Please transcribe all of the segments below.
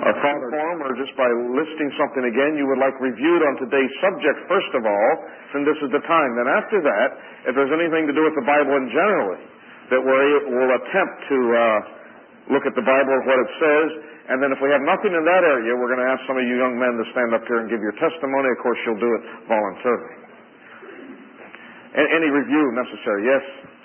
thought form or just by listing something again you would like reviewed on today's subject, first of all, then this is the time. Then after that, if there's anything to do with the Bible in generally, that we'll attempt to look at the Bible of what it says. And then if we have nothing in that area, we're going to ask some of you young men to stand up here and give your testimony. Of course, you'll do it voluntarily. Any review necessary? Yes?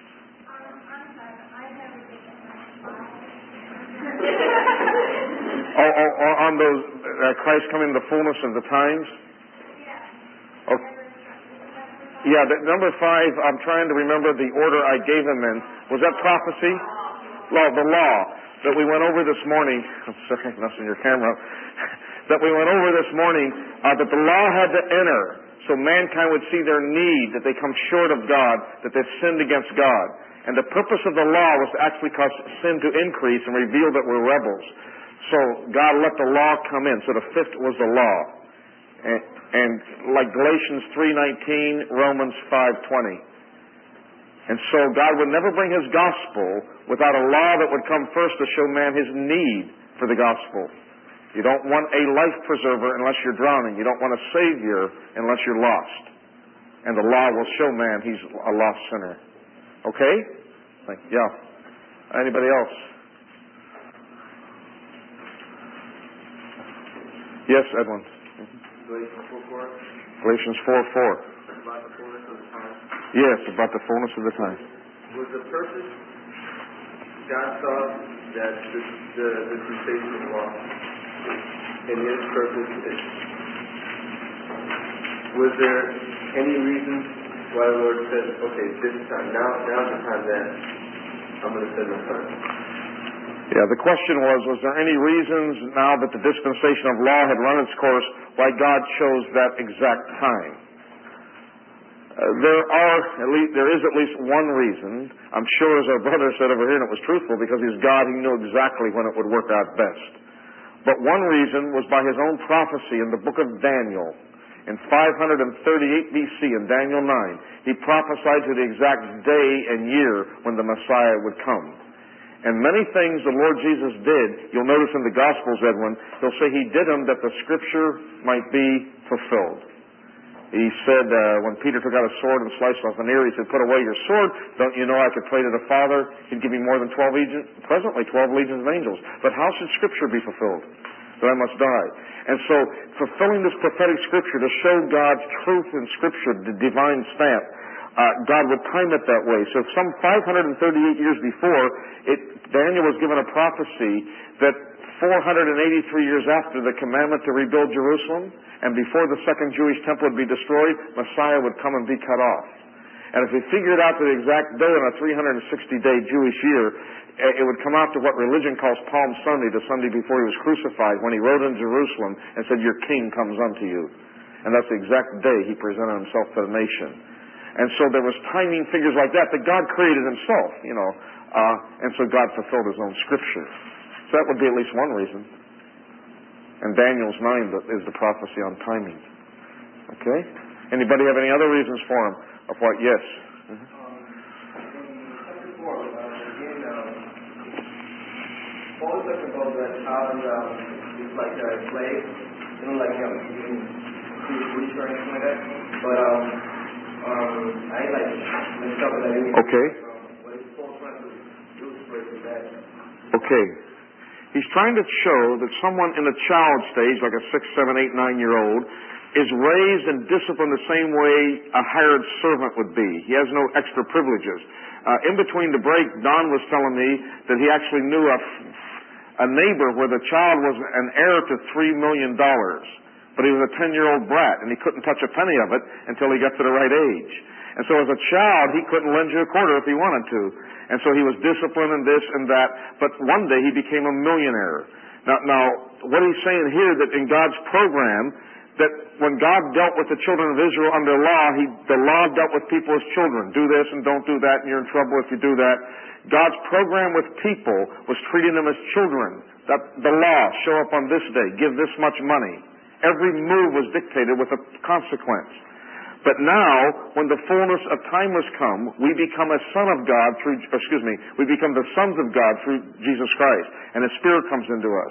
On those Christ coming in the fullness of the times? Okay. Yeah, number 5, I'm trying to remember the order I gave him in. Was that prophecy? The law that we went over this morning. I'm sorry, messing your camera up. That we went over this morning, that the law had to enter so mankind would see their need, that they come short of God, that they've sinned against God. And the purpose of the law was to actually cause sin to increase and reveal that we're rebels. So God let the law come in. So the 5th was the law. And like Galatians 3:19, Romans 5:20. And so God would never bring His gospel without a law that would come first to show man his need for the gospel. You don't want a life preserver unless you're drowning. You don't want a savior unless you're lost. And the law will show man he's a lost sinner. Okay? Yeah. Anybody else? Yes, Edwin. Galatians 4:4. Yes, about the fullness of the time. Was the purpose God saw that the dispensation of law, and His purpose is? Was there any reason why the Lord said, "Okay, this time, now's the time that I'm going to send my Son"? Yeah, the question was there any reasons now that the dispensation of law had run its course why God chose that exact time? There is at least one reason. I'm sure, as our brother said over here, and it was truthful, because He's God, He knew exactly when it would work out best. But one reason was by His own prophecy in the book of Daniel. In 538 BC, in Daniel 9, He prophesied to the exact day and year when the Messiah would come. And many things the Lord Jesus did, you'll notice in the Gospels, Edwin, He'll say He did them that the Scripture might be fulfilled. He said, when Peter took out a sword and sliced off an ear, He said, "Put away your sword. Don't you know I could pray to the Father? He'd give me more than 12 legions of angels. But how should Scripture be fulfilled? That I must die." And so, fulfilling this prophetic Scripture to show God's truth in Scripture, the divine stamp, God would time it that way. So some 538 years before, Daniel was given a prophecy that 483 years after the commandment to rebuild Jerusalem, and before the second Jewish temple would be destroyed, Messiah would come and be cut off. And if we figured out the exact day on a 360-day Jewish year, it would come out to what religion calls Palm Sunday, the Sunday before He was crucified, when He rode in Jerusalem and said, "Your King comes unto you." And that's the exact day He presented Himself to the nation. And so there was timing figures like that God created Himself, and so God fulfilled His own Scripture. So that would be at least one reason. And Daniel's 9 is the prophecy on timing. Okay? Anybody have any other reasons for Him? Of what? Yes. In chapter 4, again, Paul is talking about that child is like a slave. Like being rich or anything like that. But I messed up with that. Okay. What is Paul trying to illustrate with that? Okay. He's trying to show that someone in a child stage, like a 6, 7, 8, 9-year-old, is raised and disciplined the same way a hired servant would be. He has no extra privileges. In between the break, Don was telling me that he actually knew a neighbor where the child was an heir to $3 million. But he was a 10-year-old brat, and he couldn't touch a penny of it until he got to the right age. And so as a child, he couldn't lend you a quarter if he wanted to. And so he was disciplined in this and that. But one day he became a millionaire. Now, what he's saying here, that in God's program, that when God dealt with the children of Israel under law, the law dealt with people as children. Do this and don't do that, and you're in trouble if you do that. God's program with people was treating them as children. That the law, show up on this day, give this much money. Every move was dictated with a consequence. But now, when the fullness of time has come, we become a son of God we become the sons of God through Jesus Christ, and His Spirit comes into us.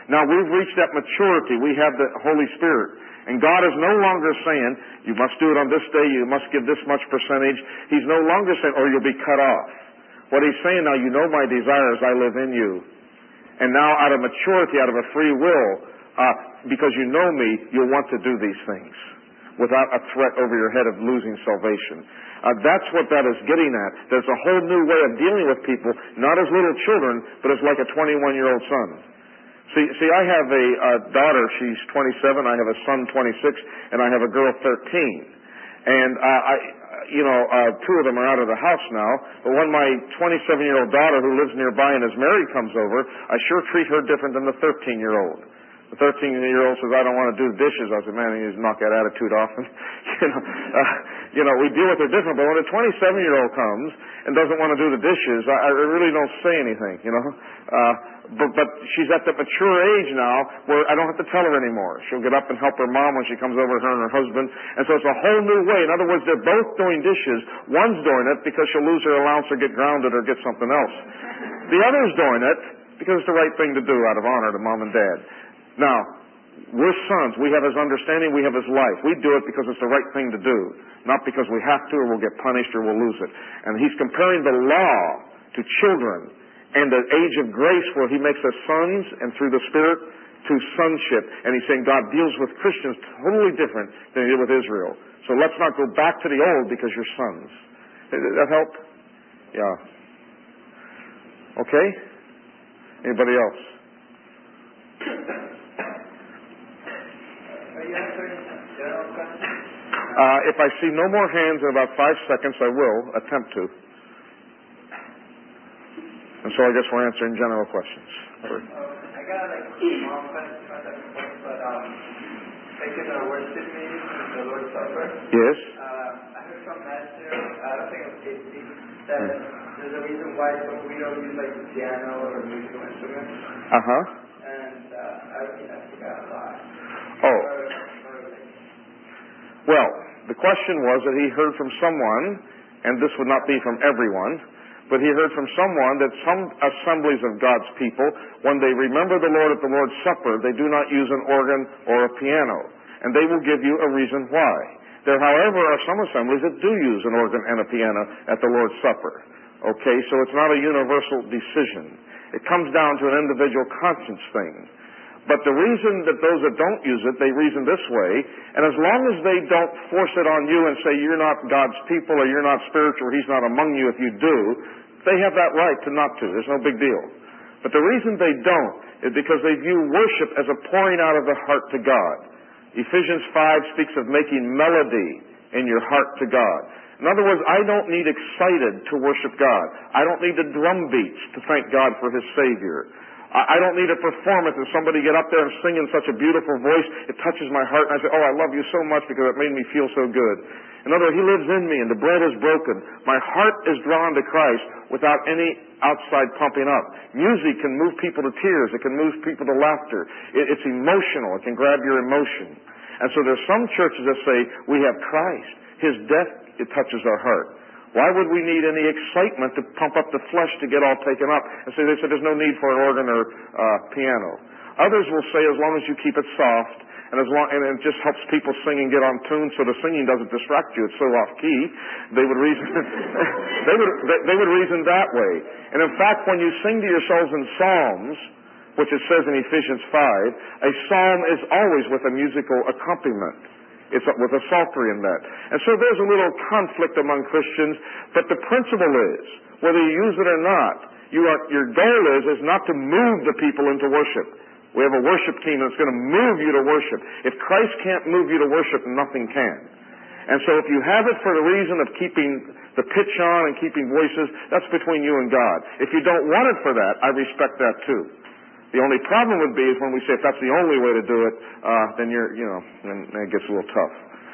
Now we've reached that maturity. We have the Holy Spirit. And God is no longer saying, you must do it on this day, you must give this much percentage. He's no longer saying, or you'll be cut off. What He's saying now, you know my desires, I live in you. And now out of maturity, out of a free will, because you know me, you'll want to do these things without a threat over your head of losing salvation. That's what that is getting at. There's a whole new way of dealing with people, not as little children, but as like a 21-year-old son. See, I have a daughter, she's 27, I have a son, 26, and I have a girl, 13. And two of them are out of the house now, but when my 27-year-old daughter who lives nearby and is married comes over, I sure treat her different than the 13-year-old. The 13-year-old says, I don't want to do the dishes. I said, man, you just knock that attitude off. And, we deal with her different. But when a 27-year-old comes and doesn't want to do the dishes, I really don't say anything, But she's at that mature age now where I don't have to tell her anymore. She'll get up and help her mom when she comes over, her and her husband. And so it's a whole new way. In other words, they're both doing dishes. One's doing it because she'll lose her allowance or get grounded or get something else. The other's doing it because it's the right thing to do out of honor to mom and dad. Now, we're sons. We have His understanding. We have His life. We do it because it's the right thing to do, not because we have to or we'll get punished or we'll lose it. And He's comparing the law to children and the age of grace where He makes us sons and through the Spirit to sonship. And He's saying God deals with Christians totally different than He did with Israel. So let's not go back to the old because you're sons. Did that help? Yeah. Okay? Anybody else? If I see no more hands in about 5 seconds, I will attempt to. And so I guess we're answering general questions. I got a small question on that point, but taking a worship meeting in the Lord's Supper. Yes. I heard from Master, I don't think it's Casey, that there's a reason why we don't use like the piano or musical instruments. And I forgot a lot. Oh. Well, the question was that he heard from someone, and this would not be from everyone, but he heard from someone that some assemblies of God's people, when they remember the Lord at the Lord's Supper, they do not use an organ or a piano. And they will give you a reason why. There, however, are some assemblies that do use an organ and a piano at the Lord's Supper. Okay, so it's not a universal decision. It comes down to an individual conscience thing. But the reason that those that don't use it, they reason this way, and as long as they don't force it on you and say you're not God's people or you're not spiritual or He's not among you if you do, they have that right to not to. There's no big deal. But the reason they don't is because they view worship as a pouring out of the heart to God. Ephesians 5 speaks of making melody in your heart to God. In other words, I don't need excited to worship God. I don't need the drum beats to thank God for His Savior. I don't need a performance and somebody get up there and sing in such a beautiful voice. It touches my heart and I say, oh, I love you so much because it made me feel so good. In other words, He lives in me and the bread is broken. My heart is drawn to Christ without any outside pumping up. Music can move people to tears. It can move people to laughter. It's emotional. It can grab your emotion. And so there's some churches that say, we have Christ. His death, it touches our heart. Why would we need any excitement to pump up the flesh to get all taken up? And so they said there's no need for an organ or piano. Others will say as long as you keep it soft and it just helps people sing and get on tune so the singing doesn't distract you, it's so off key, they would reason they would reason that way. And in fact, when you sing to yourselves in psalms, which it says in Ephesians 5, a psalm is always with a musical accompaniment. It's with a psaltery in that. And so there's a little conflict among Christians, but the principle is, whether you use it or not, your goal is not to move the people into worship. We have a worship team that's going to move you to worship. If Christ can't move you to worship, nothing can. And so if you have it for the reason of keeping the pitch on and keeping voices, that's between you and God. If you don't want it for that, I respect that too. The only problem would be is when we say if that's the only way to do it, then then it gets a little tough.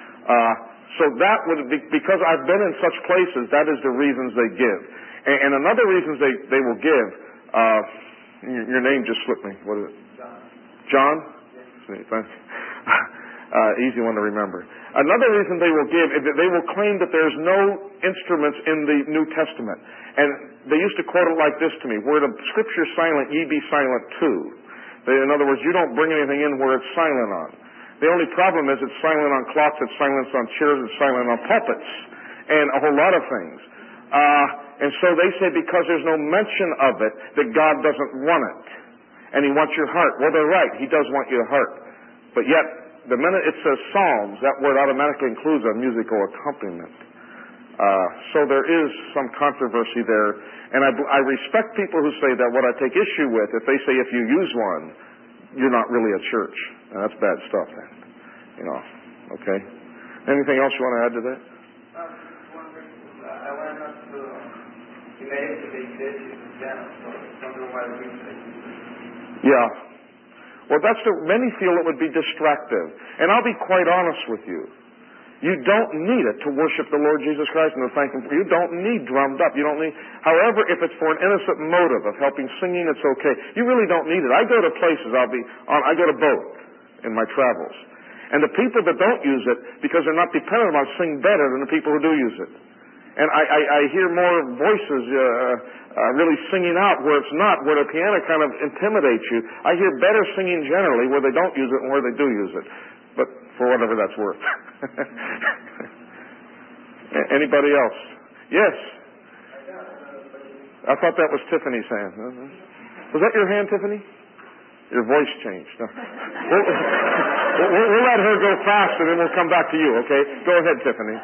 So that would be, because I've been in such places, that is the reasons they give. And another reason they will give, your name just slipped me. What is it? John? Yes. Thanks. Easy one to remember. Another reason they will give is that they will claim that there's no instruments in the New Testament. And they used to quote it like this to me, where the Scripture's silent, ye be silent too. In other words, you don't bring anything in where it's silent on. The only problem is it's silent on clocks, it's silent on chairs, it's silent on pulpits, and a whole lot of things. And so they say because there's no mention of it, that God doesn't want it. And He wants your heart. Well, they're right. He does want your heart. But yet, the minute it says Psalms, that word automatically includes a musical accompaniment. So there is some controversy there. And I respect people who say that. What I take issue with, if they say if you use one, you're not really a church. Now, that's bad stuff then. You know, okay? Anything else you want to add to that? I went up to, you made it to the issue of piano, so wondering why the reason. Yeah. Well, many feel it would be distractive. And I'll be quite honest with you. You don't need it to worship the Lord Jesus Christ and to thank Him for. You don't need drummed up. You don't need. However, if it's for an innocent motive of helping singing, it's okay. You really don't need it. I go to places. I go to both in my travels, and the people that don't use it because they're not dependent on it sing better than the people who do use it. And I hear more voices really singing out where it's not, where the piano kind of intimidates you. I hear better singing generally where they don't use it and where they do use it. But for whatever that's worth. Anybody else? Yes. I thought that was Tiffany's hand. Was that your hand, Tiffany? Your voice changed. We'll let her go fast and then we'll come back to you, okay? Go ahead, Tiffany.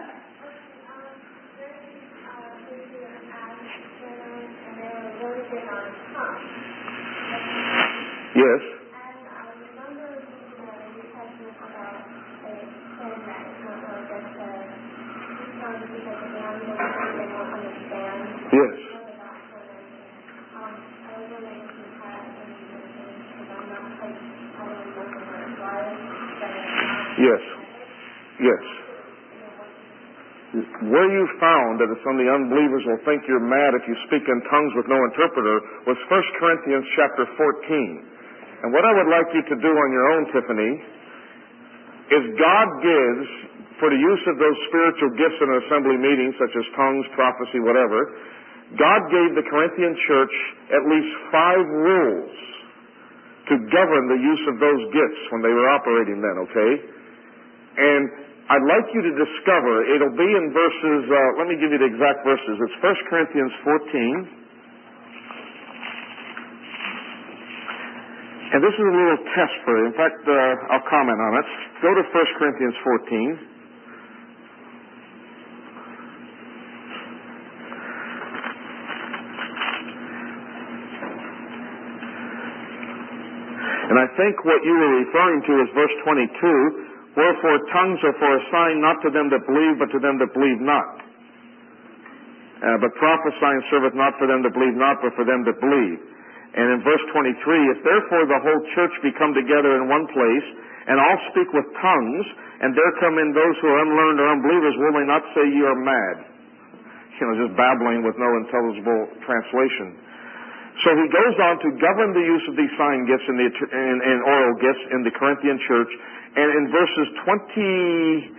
Yes. Yes. Yes. Yes. Where you found that some of the unbelievers will think you're mad if you speak in tongues with no interpreter was 1 Corinthians chapter 14. And what I would like you to do on your own, Tiffany, is God gives, for the use of those spiritual gifts in an assembly meeting, such as tongues, prophecy, whatever, God gave the Corinthian church at least 5 rules to govern the use of those gifts when they were operating then, okay? And I'd like you to discover, it'll be in verses, let me give you the exact verses. It's 1 Corinthians 14. And this is a little test for you. In fact, I'll comment on it. Go to 1 Corinthians 14. And I think what you were referring to is verse 22. Wherefore tongues are for a sign not to them that believe, but to them that believe not. But prophesying serveth not for them that believe not, but for them that believe. And in verse 23, if therefore the whole church be come together in one place, and all speak with tongues, and there come in those who are unlearned or unbelievers, will they not say ye are mad? Just babbling with no intelligible translation. So he goes on to govern the use of these sign gifts and oral gifts in the Corinthian church. And in verses 26,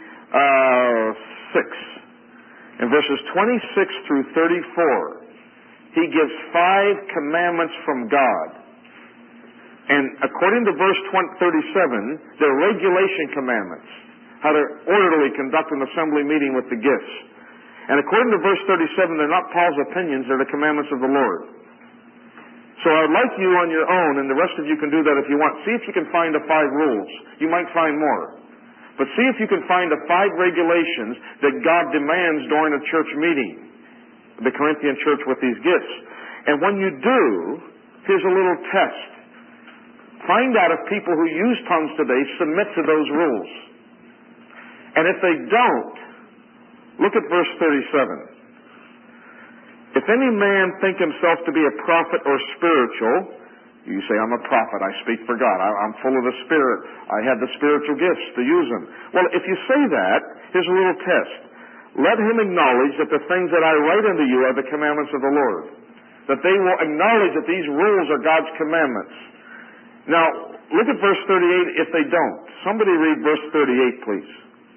in verses 26 through 34, he gives 5 commandments from God. And according to verse 37, they're regulation commandments, how to orderly conduct an assembly meeting with the gifts. And according to verse 37, they're not Paul's opinions, they're the commandments of the Lord. So I'd like you on your own, and the rest of you can do that if you want. See if you can find the 5 rules. You might find more. But see if you can find the 5 regulations that God demands during a church meeting, the Corinthian church with these gifts. And when you do, here's a little test. Find out if people who use tongues today submit to those rules. And if they don't, look at verse 37. If any man think himself to be a prophet or spiritual, you say, I'm a prophet, I speak for God, I'm full of the Spirit, I have the spiritual gifts to use them. Well, if you say that, here's a little test. Let him acknowledge that the things that I write unto you are the commandments of the Lord. That they will acknowledge that these rules are God's commandments. Now, look at verse 38 if they don't. Somebody read verse 38, please.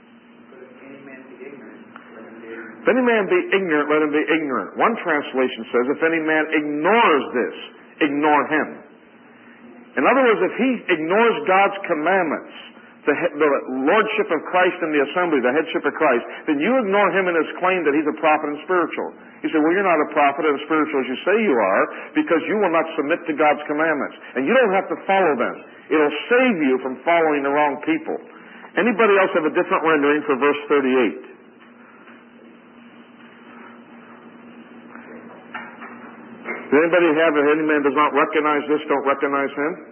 If any man be ignorant, let him be ignorant. One translation says, if any man ignores this, ignore him. In other words, if he ignores God's commandments, the lordship of Christ in the assembly, the headship of Christ, then you ignore him in his claim that he's a prophet and spiritual. You say, well, you're not a prophet and spiritual as you say you are because you will not submit to God's commandments. And you don't have to follow them. It'll save you from following the wrong people. Anybody else have a different rendering for verse 38? Does anybody have it? Any man does not recognize this, don't recognize him?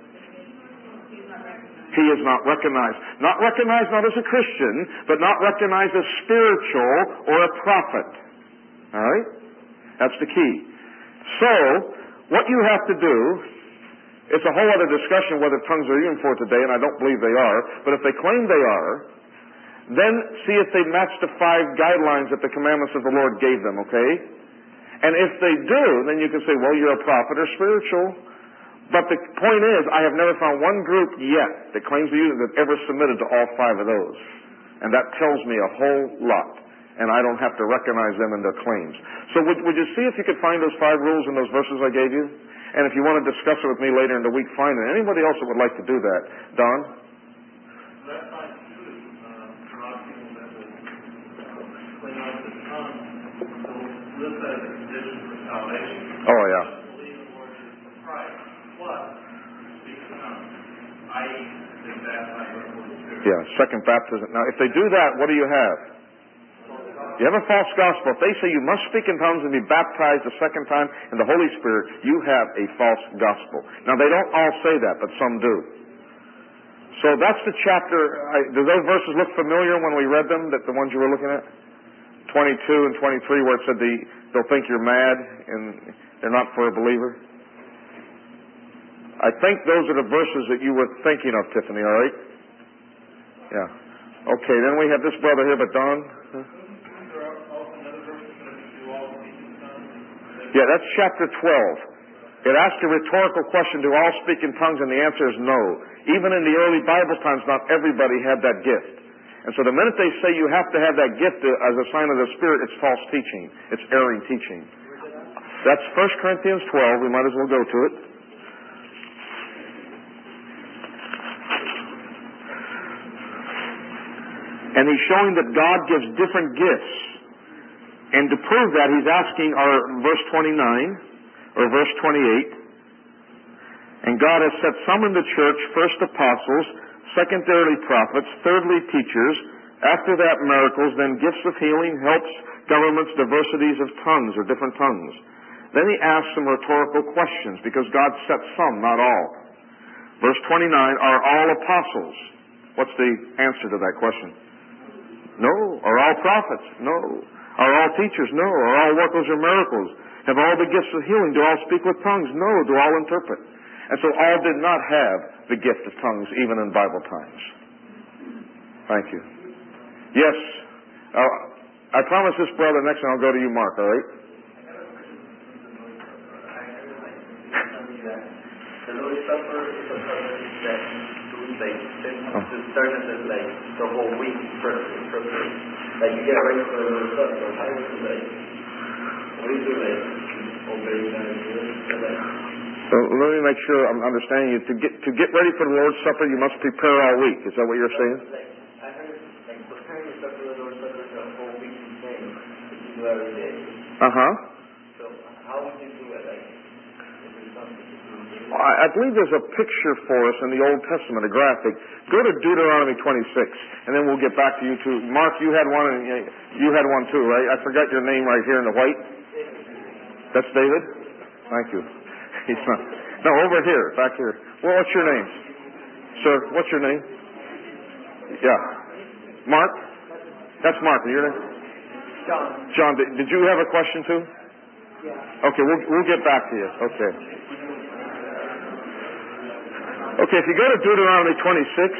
He is not recognized. Not recognized not as a Christian, but not recognized as spiritual or a prophet. All right? That's the key. So, what you have to do, it's a whole other discussion whether tongues are even for today, and I don't believe they are, but if they claim they are, then see if they match the 5 guidelines that the commandments of the Lord gave them, okay? And if they do, then you can say, well, you're a prophet or spiritual. But the point is, I have never found one group yet that claims to use it that ever submitted to all 5 of those. And that tells me a whole lot. And I don't have to recognize them in their claims. So would you see if you could find those 5 rules in those verses I gave you? And if you want to discuss it with me later in the week, fine. And anybody else that would like to do that? Don? That's fine, too. For a lot of people that would clean out the tongue, so live as a condition for salvation. Oh, yeah. Believe the Lord Jesus Christ. Plus, speak the tongue. I.e., they baptize with the Holy Spirit. Yeah, second baptism. Now, if they do that, what do you have? You have a false gospel. If they say you must speak in tongues and be baptized a second time in the Holy Spirit, you have a false gospel. Now, they don't all say that, but some do. So that's the chapter. Do those verses look familiar when we read them, that the ones you were looking at? 22 and 23, where it said they'll think you're mad and they're not for a believer? I think those are the verses that you were thinking of, Tiffany, all right? Yeah. Okay, then we have this brother here, but Don? Huh? Yeah, that's chapter 12. It asks a rhetorical question, do all speak in tongues? And the answer is no. Even in the early Bible times, not everybody had that gift. And so the minute they say you have to have that gift as a sign of the Spirit, it's false teaching. It's erring teaching. That's 1 Corinthians 12. We might as well go to it. And he's showing that God gives different gifts. And to prove that, he's asking verse 29, or verse 28. And God has set some in the church, first apostles, secondarily prophets, thirdly teachers, after that miracles, then gifts of healing, helps, governments, diversities of tongues, or different tongues. Then he asks some rhetorical questions, because God set some, not all. Verse 29, are all apostles? What's the answer to that question? No. Are all prophets? No. Are all teachers? No. Are all workers of miracles? Have all the gifts of healing? Do all speak with tongues? No. Do all interpret? And so all did not have the gift of tongues, even in Bible times. Thank you. Yes. I promise this brother next time I'll go to you, Mark, all right? The Lord's Supper is a purpose that to start it like the whole week preparation. Like you get ready for the Lord's Supper. How do you what do you do obey God? So let me make sure I'm understanding you. To get ready for the Lord's Supper, you must prepare all week. Is that what you're saying? I heard preparing yourself for the Lord's Supper is a whole week thing that you do every day. So how would you do it? I believe there's a picture for us in the Old Testament, a graphic. Go to Deuteronomy 26, and then we'll get back to you too. Mark, you had one, and you had one too, right? I forgot your name right here in the white. That's David? Thank you. He's not. No, over here, back here. Well, what's your name? Sir, what's your name? Yeah. Mark? That's Mark. Your name? John. John, did you have a question too? Yeah. Okay, we'll get back to you. Okay. Okay, if you go to Deuteronomy 26.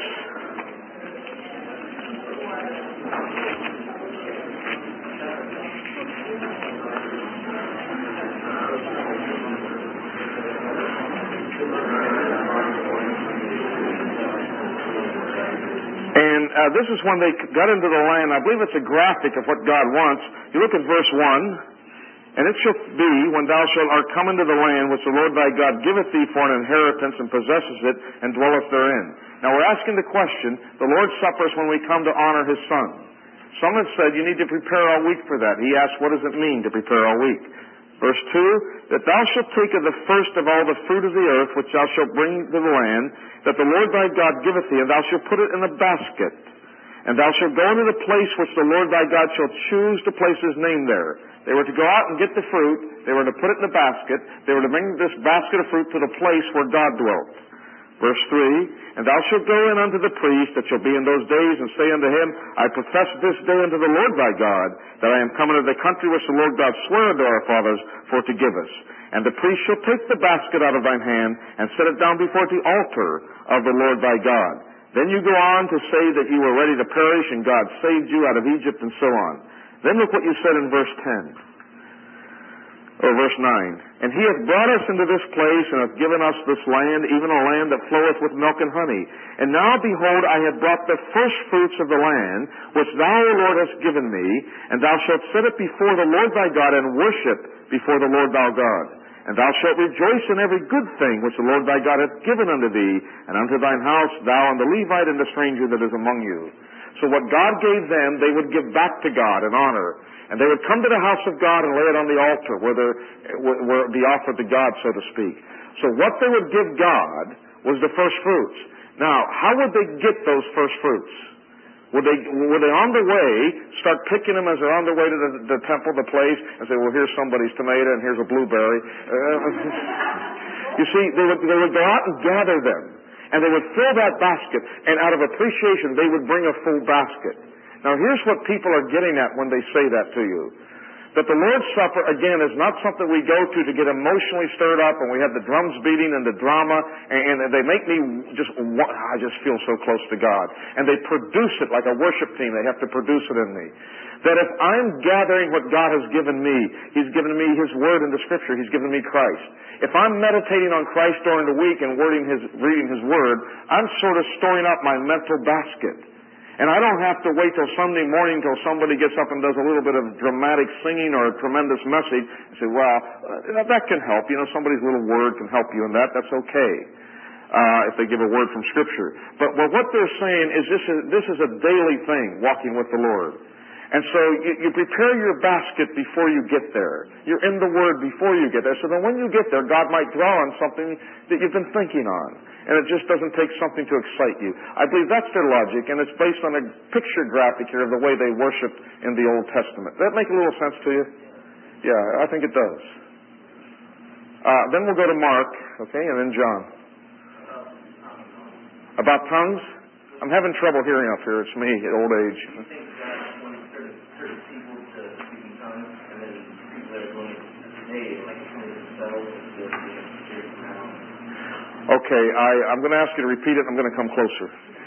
And this is when they got into the land. I believe it's a graphic of what God wants. You look at verse 1. And it shall be, when thou art come into the land which the Lord thy God giveth thee for an inheritance, and possesseth it, and dwelleth therein. Now we're asking the question, the Lord's Supper is when we come to honor His Son. Some have said you need to prepare all week for that. He asks, what does it mean to prepare all week? Verse 2, that thou shalt take of the first of all the fruit of the earth, which thou shalt bring to the land, that the Lord thy God giveth thee, and thou shalt put it in a basket. And thou shalt go into the place which the Lord thy God shall choose to place His name there. They were to go out and get the fruit. They were to put it in the basket. They were to bring this basket of fruit to the place where God dwelt. Verse 3, and thou shalt go in unto the priest that shall be in those days, and say unto him, I profess this day unto the Lord thy God, that I am come into the country which the Lord God sware unto our fathers for to give us. And the priest shall take the basket out of thine hand, and set it down before the altar of the Lord thy God. Then you go on to say that you were ready to perish, and God saved you out of Egypt, and so on. Then look what you said in verse 10, or verse 9. And He hath brought us into this place, and hath given us this land, even a land that floweth with milk and honey. And now, behold, I have brought the first fruits of the land, which thou, O Lord, hast given me, and thou shalt set it before the Lord thy God, and worship before the Lord thy God. And thou shalt rejoice in every good thing which the Lord thy God hath given unto thee, and unto thine house, thou and the Levite and the stranger that is among you. So what God gave them, they would give back to God in honor. And they would come to the house of God and lay it on the altar where it be offered to God, so to speak. So what they would give God was the first fruits. Now, how would they get those first fruits? Would they on the way start picking them as they're on their way to the temple, the place, and say, well, here's somebody's tomato and here's a blueberry. You see, they would go out and gather them. And they would fill that basket, and out of appreciation, they would bring a full basket. Now, here's what people are getting at when they say that to you. That the Lord's Supper, again, is not something we go to get emotionally stirred up, and we have the drums beating and the drama, and they make me I just feel so close to God. And they produce it like a worship team. They have to produce it in me. That if I'm gathering what God has given me, He's given me His Word in the Scripture. He's given me Christ. If I'm meditating on Christ during the week and reading His Word, I'm sort of storing up my mental basket. And I don't have to wait till Sunday morning till somebody gets up and does a little bit of dramatic singing or a tremendous message and say, well, that can help. You know, somebody's little word can help you in that. That's okay. If they give a word from Scripture. But what they're saying is this is a daily thing, walking with the Lord. And so you prepare your basket before you get there. You're in the Word before you get there. So then when you get there, God might dwell on something that you've been thinking on. And it just doesn't take something to excite you. I believe that's their logic, and it's based on a picture graphic here of the way they worshiped in the Old Testament. Does that make a little sense to you? Yeah, I think it does. Then we'll go to Mark, okay, and then John. About tongues? I'm having trouble hearing up here. It's me at old age. Okay, I'm going to ask you to repeat it. I'm going to come closer.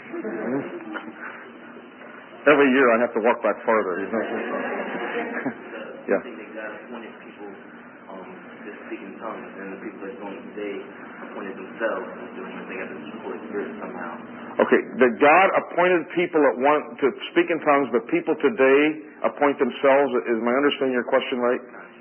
Every year I have to walk back farther. You know? Yeah. God appointed people to speak in tongues, and the people that don't today appointed themselves to doing what they have to do Holy Spirit somehow. Okay, that God appointed people to speak in tongues, but people today appoint themselves. Is my understanding your question right?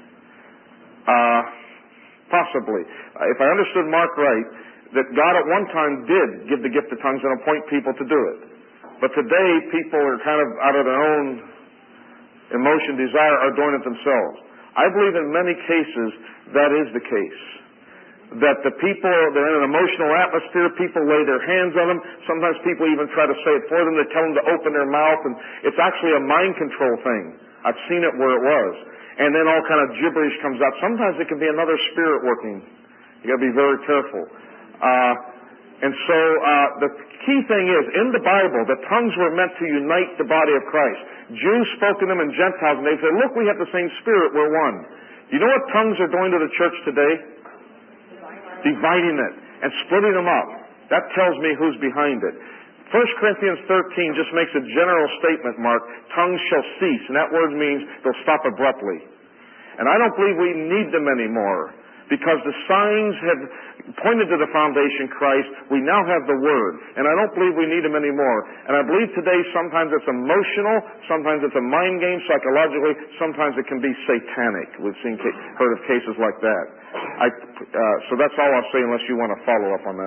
Possibly. If I understood Mark right, that God at one time did give the gift of tongues and appoint people to do it. But today, people are kind of out of their own emotion, desire, are doing it themselves. I believe in many cases that is the case. That the people, they're in an emotional atmosphere, people lay their hands on them. Sometimes people even try to say it for them. They tell them to open their mouth, and it's actually a mind control thing. I've seen it where it was. And then all kind of gibberish comes out. Sometimes it can be another spirit working. You got to be very careful. The key thing is, in the Bible, the tongues were meant to unite the body of Christ. Jews spoke in them and Gentiles, and they said, look, we have the same Spirit, we're one. You know what tongues are doing to the church today? Dividing it and splitting them up. That tells me who's behind it. 1 Corinthians 13 just makes a general statement, Mark, tongues shall cease, and that word means they'll stop abruptly. And I don't believe we need them anymore. Because the signs have pointed to the foundation, Christ. We now have the Word. And I don't believe we need Him anymore. And I believe today sometimes it's emotional, sometimes it's a mind game psychologically, sometimes it can be satanic. We've heard of cases like that. So that's all I'll say unless you want to follow up on that.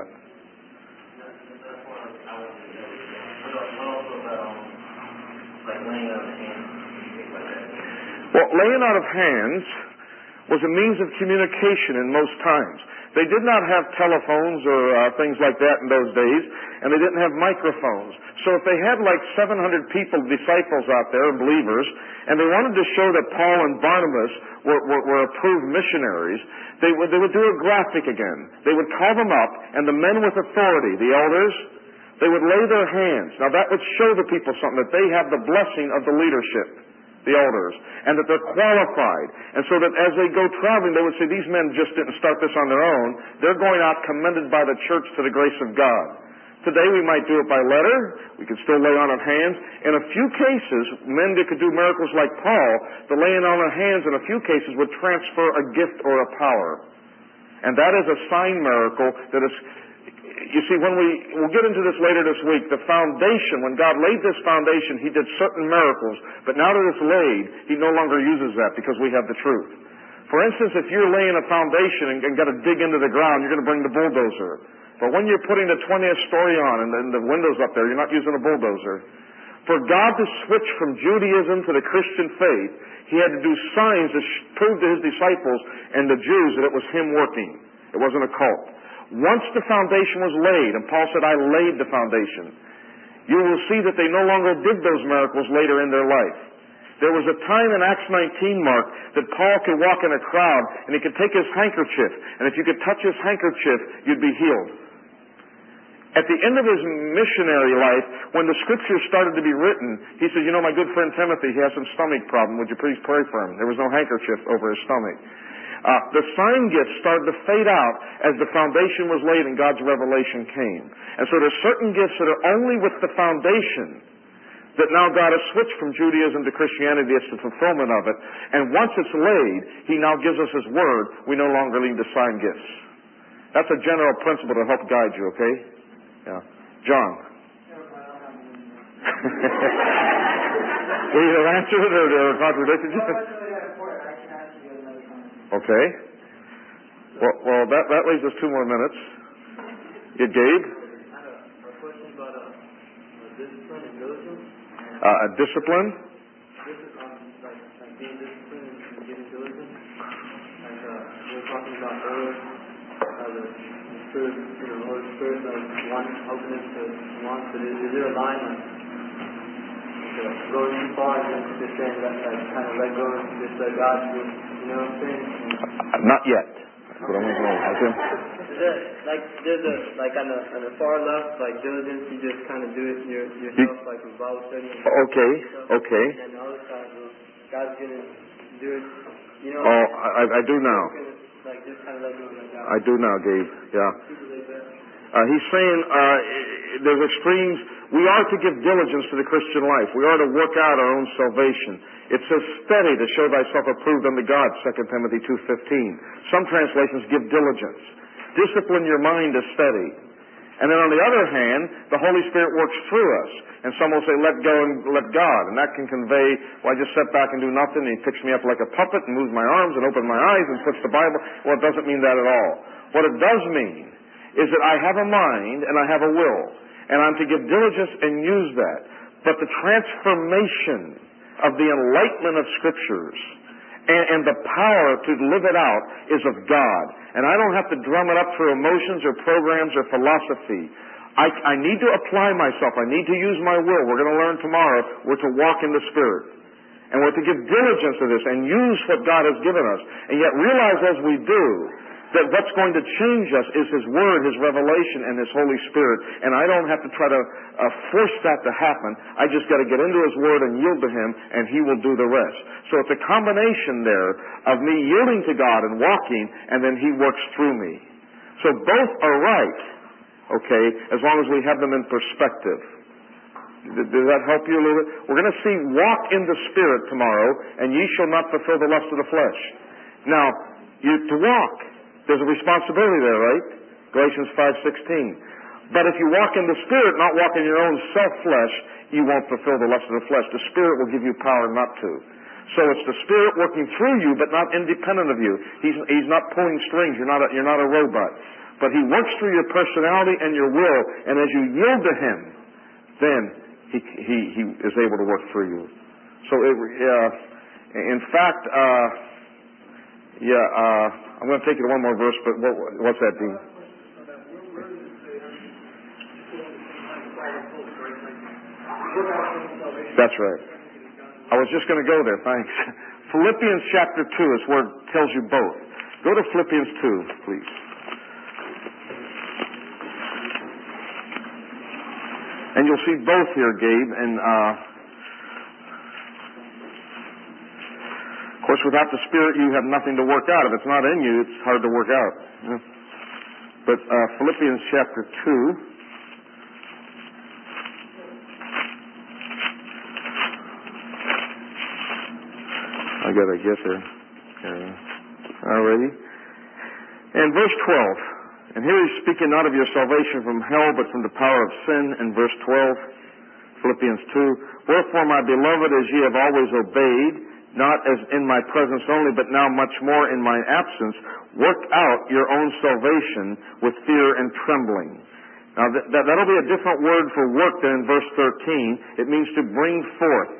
Well, laying out of hands was a means of communication in most times. They did not have telephones or things like that in those days, and they didn't have microphones. So if they had like 700 people, disciples out there, believers, and they wanted to show that Paul and Barnabas were approved missionaries, they would do a graphic again. They would call them up, and the men with authority, the elders, they would lay their hands. Now that would show the people something, that they have the blessing of the leadership, the elders, and that they're qualified. And so that as they go traveling, they would say, these men just didn't start this on their own. They're going out commended by the church to the grace of God. Today we might do it by letter. We could still lay on of hands. In a few cases, men that could do miracles like Paul, the laying on of hands in a few cases would transfer a gift or a power. And that is a sign miracle that is... You see, we'll get into this later this week, the foundation, when God laid this foundation, He did certain miracles. But now that it's laid, He no longer uses that because we have the truth. For instance, if you're laying a foundation and got to dig into the ground, you're going to bring the bulldozer. But when you're putting the 20th story on and the windows up there, you're not using a bulldozer. For God to switch from Judaism to the Christian faith, He had to do signs to prove to His disciples and the Jews that it was Him working. It wasn't a cult. Once the foundation was laid, and Paul said, I laid the foundation, you will see that they no longer did those miracles later in their life. There was a time in Acts 19, Mark, that Paul could walk in a crowd, and he could take his handkerchief, and if you could touch his handkerchief, you'd be healed. At the end of his missionary life, when the scriptures started to be written, he said, my good friend Timothy, he has some stomach problem. Would you please pray for him? There was no handkerchief over his stomach. The sign gifts started to fade out as the foundation was laid and God's revelation came. And so there's certain gifts that are only with the foundation that now God has switched from Judaism to Christianity. It's the fulfillment of it. And once it's laid, He now gives us His Word. We no longer need the sign gifts. That's a general principle to help guide you, okay? Yeah. John. Will you answer it or contradict it? Okay. Well, that leaves us 2 more minutes. You, Gabe? I had a question about discipline and diligence. Discipline? Like being disciplined and getting diligent. Like we were talking about earlier, the Spirit, the Holy Spirit, one openness to one. But is there a line go too far and just saying that kind of let go and just let God do? You know what I'm saying? Not yet. But I'm going to go. Is that there's on the far left, like diligence, you just kind of do it yourself, like with Bible study. Okay. And the other side, God's going to do it, Oh, I do now. Like just kind of let go like God. I do now, Gabe. Yeah. He's saying there's extremes. We are to give diligence to the Christian life. We are to work out our own salvation. It says study to show thyself approved unto God, 2 Timothy 2:15. Some translations give diligence. Discipline your mind to study. And then on the other hand, the Holy Spirit works through us. And some will say, let go and let God. And that can convey, well, I just sit back and do nothing, and He picks me up like a puppet and moves my arms and opens my eyes and puts the Bible. Well, it doesn't mean that at all. What it does mean is that I have a mind and I have a will. And I'm to give diligence and use that. But the transformation of the enlightenment of Scriptures and the power to live it out is of God. And I don't have to drum it up through emotions or programs or philosophy. I need to apply myself. I need to use my will. We're going to learn tomorrow. We're to walk in the Spirit. And we're to give diligence to this and use what God has given us. And yet realize as we do that what's going to change us is His Word, His revelation, and His Holy Spirit. And I don't have to try to force that to happen. I just got to get into His Word and yield to Him, and He will do the rest. So it's a combination there of me yielding to God and walking, and then He works through me. So both are right, okay, as long as we have them in perspective. Does that help you a little bit? We're going to see walk in the Spirit tomorrow, and ye shall not fulfill the lust of the flesh. Now, to walk, There's a responsibility there, right? Galatians 5:16. But if you walk in the Spirit, not walk in your own self-flesh, you won't fulfill the lust of the flesh. The Spirit will give you power not to. So it's the Spirit working through you, but not independent of you. He's not pulling strings. You're not a robot. But He works through your personality and your will, and as you yield to Him, then He is able to work through you. So, in fact, I'm going to take you to one more verse, but what's that, Dean? That's right. I was just going to go there, thanks. Philippians chapter 2 is where it tells you both. Go to Philippians 2, please. And you'll see both here, Gabe, and of course, without the Spirit, you have nothing to work out. If it's not in you, it's hard to work out. But Philippians chapter 2. I got to get there. Alrighty. And verse 12. And here he's speaking not of your salvation from hell, but from the power of sin in verse 12. Philippians 2. Wherefore, my beloved, as ye have always obeyed, not as in my presence only, but now much more in my absence, work out your own salvation with fear and trembling. Now, that'll be a different word for work than in verse 13. It means to bring forth.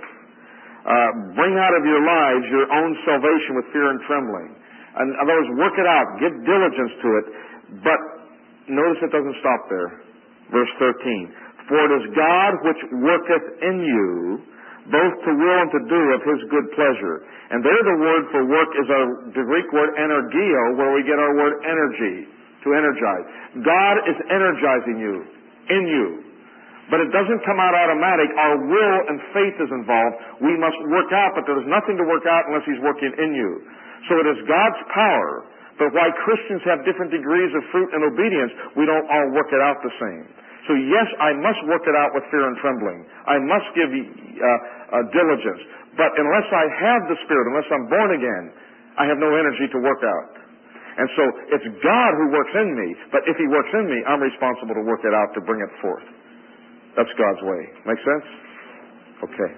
Bring out of your lives your own salvation with fear and trembling. In other words, work it out. Give diligence to it. But notice it doesn't stop there. Verse 13. For it is God which worketh in you, both to will and to do of His good pleasure. And there the word for work is the Greek word energeo, where we get our word energy, to energize. God is energizing you, in you. But it doesn't come out automatic. Our will and faith is involved. We must work out, but there's nothing to work out unless He's working in you. So it is God's power. But why Christians have different degrees of fruit and obedience, we don't all work it out the same. So yes, I must work it out with fear and trembling. I must give diligence. But unless I have the Spirit, unless I'm born again, I have no energy to work out. And so it's God who works in me. But if He works in me, I'm responsible to work it out, to bring it forth. That's God's way. Make sense? Okay.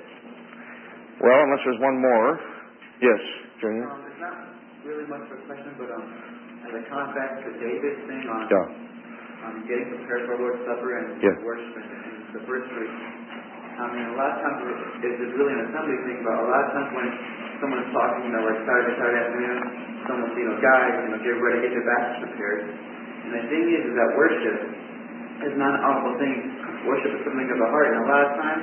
Well, unless there's one more. Yes, Junior? It's not really much of a question, but as I come back to David's thing on getting prepared for Lord's Supper and worship and the first week, I mean, a lot of times it's really an assembly thing, but a lot of times when someone is talking, like Saturday afternoon, someone will say, guys, get ready, get your baskets prepared. And the thing is that worship is not an awful thing. Worship is something of the heart. And a lot of times,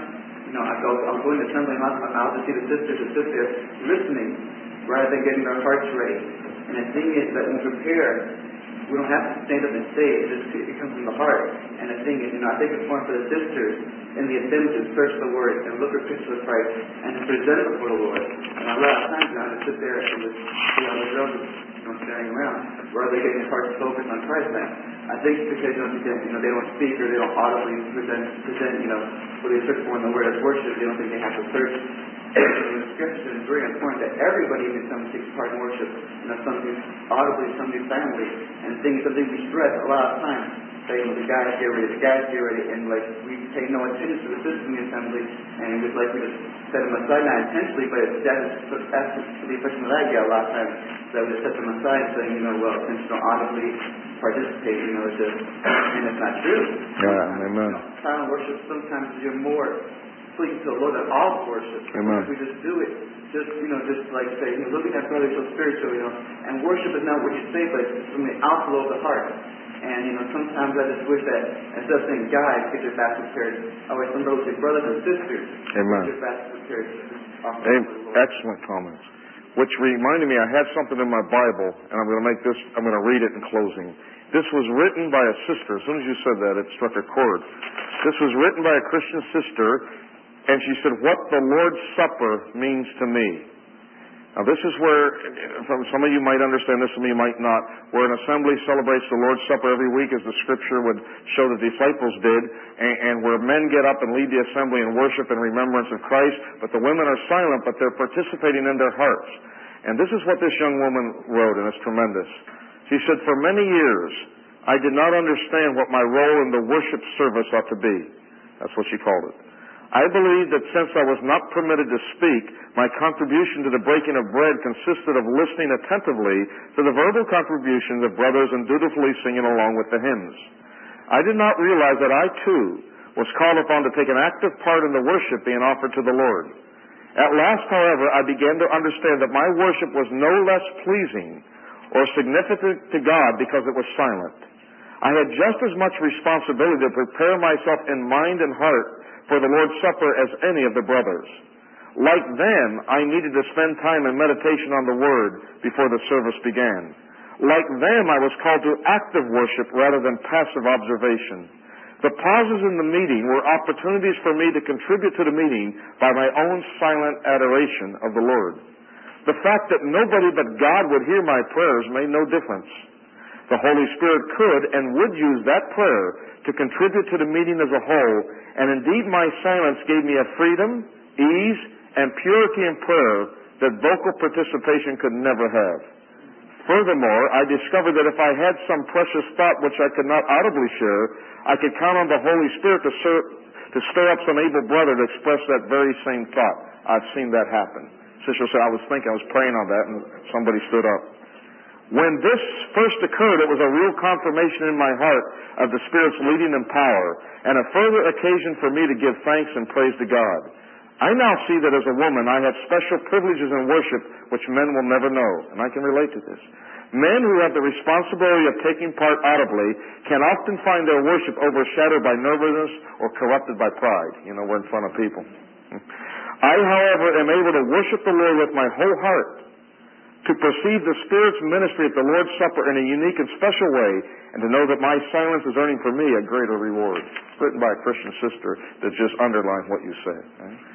I'll go into assembly and I'll just see the sisters and sit there listening rather than getting their hearts ready. And the thing is that when we prepare, we don't have to stand up and say it. It comes from the heart. And the thing is, I think it's important for the sisters in the assembly to search the Word and look at pictures of Christ and to present it before the Lord. And a lot of times, I just sit there and just, the girls are staring around rather than getting their hearts focused on Christ now. I think it's because they don't speak or they don't audibly present what they search for in the Word as worship. They don't think they have to search. The Scripture is very important that everybody in some takes part in worship. Something audibly, something silently. And the thing is, something we stress a lot of times. Say, the guys get ready, and we pay no attention to the system in the assembly, and we just set them aside, not intentionally, but that's the impression that I get a lot of times. So we just set them aside, saying, since you don't audibly participate, it's just, and it's not true. Yeah, amen. Silent worship, sometimes you're more pleasing to the Lord than all worship. Amen. We just do it, just like say, looking at brother so spiritual, and worship is not what you say, but it's from the outflow of the heart. And, sometimes I just wish that instead of saying, guys, get your basket prepared, I wish somebody would say, brothers and sisters, Amen. Get your basket prepared. Excellent comments. Which reminded me, I had something in my Bible, and I'm going to read it in closing. This was written by a sister. As soon as you said that, it struck a chord. This was written by a Christian sister, and she said, what the Lord's Supper means to me. Now, this is where, some of you might understand this, some of you might not, where an assembly celebrates the Lord's Supper every week, as the Scripture would show the disciples did, and where men get up and lead the assembly in worship and remembrance of Christ, but the women are silent, but they're participating in their hearts. And this is what this young woman wrote, and it's tremendous. She said, for many years, I did not understand what my role in the worship service ought to be. That's what she called it. I believe that since I was not permitted to speak, my contribution to the breaking of bread consisted of listening attentively to the verbal contributions of brothers and dutifully singing along with the hymns. I did not realize that I, too, was called upon to take an active part in the worship being offered to the Lord. At last, however, I began to understand that my worship was no less pleasing or significant to God because it was silent. I had just as much responsibility to prepare myself in mind and heart for the Lord's Supper as any of the brothers. Like them, I needed to spend time in meditation on the Word before the service began. Like them, I was called to active worship rather than passive observation. The pauses in the meeting were opportunities for me to contribute to the meeting by my own silent adoration of the Lord. The fact that nobody but God would hear my prayers made no difference. The Holy Spirit could and would use that prayer to contribute to the meeting as a whole, and indeed my silence gave me a freedom, ease, and purity in prayer that vocal participation could never have. Furthermore, I discovered that if I had some precious thought which I could not audibly share, I could count on the Holy Spirit to stir up some able brother to express that very same thought. I've seen that happen. Sister said, I was praying on that, and somebody stood up. When this first occurred, it was a real confirmation in my heart of the Spirit's leading and power, and a further occasion for me to give thanks and praise to God. I now see that as a woman, I have special privileges in worship which men will never know, and I can relate to this. Men who have the responsibility of taking part audibly can often find their worship overshadowed by nervousness or corrupted by pride. You know, we're in front of people. I, however, am able to worship the Lord with my whole heart, to perceive the Spirit's ministry at the Lord's Supper in a unique and special way, and to know that my silence is earning for me a greater reward. Written by a Christian sister that just underlined what you said. Right?